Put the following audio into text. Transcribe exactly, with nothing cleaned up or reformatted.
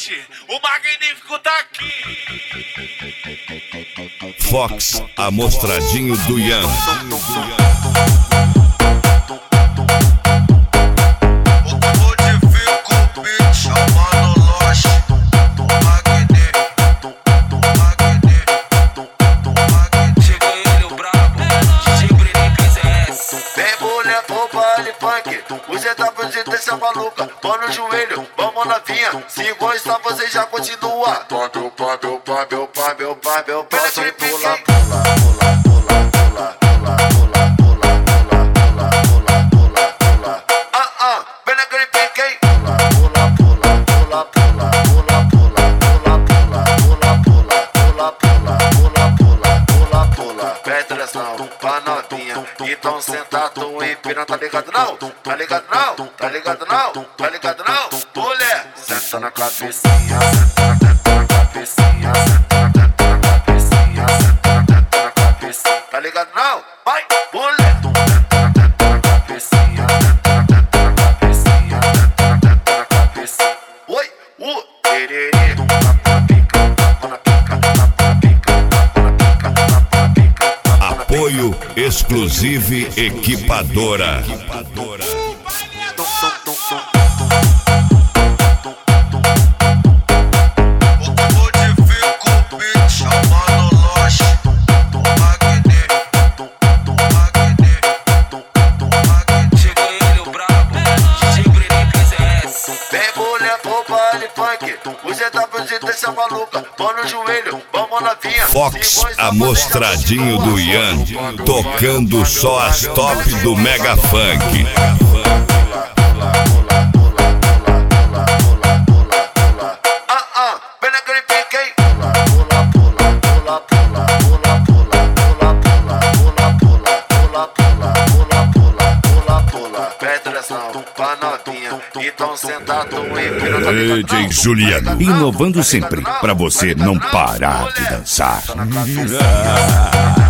Oxi, o magnífico tá aqui. Fox, amostradinho do Ian. Você tá fazendo essa maluca, mão no joelho, vamos novinha. Se gostar você já continua. Pá, meu pá, meu pá, meu pá, meu pá, meu pá. Só pula, pula, pula, pula, pula, pula, pula, pula, pula, pula, pula, pula. Ah, ah, vem naquele pique, hein? Pula, pula, pula, pula, pula, pula, pula, pula, pula, pula, pula, pula, pula, pula, pula, pula. Presta atenção pra novinha, então sentado em pira, tá ligado não? Tá ligado não? Tá ligado não? Tá ligado não? Mulher, senta na cabecinha, senta na teta na cabecinha, senta na teta na cabecinha, senta na teta na cabecinha. Tá ligado não? Vai, mulher, senta na teta na cabecinha, senta na teta na cabecinha, senta na teta na cabecinha. Oi, uh, tererê, tapa na pica, tapa na pica, tapa na pica, tapa na pica, tapa na pica. Apoio Exclusive Equipadora. Você tá fazendo essa maluca, mão no joelho, vamos novinha. Fox, amostradinho do Ian, tocando só as top do Mega Funk. Ah, ah, vem naquele pique, hein? Pula, pula, pula, pula, pula, pula, pula, pula, pula, pula, pula, pula, pula, pula, pula. Presta atenção pra novinha, então sentado em pira, tá ligado não? D J Juliano, inovando sempre pra você não parar de dançar.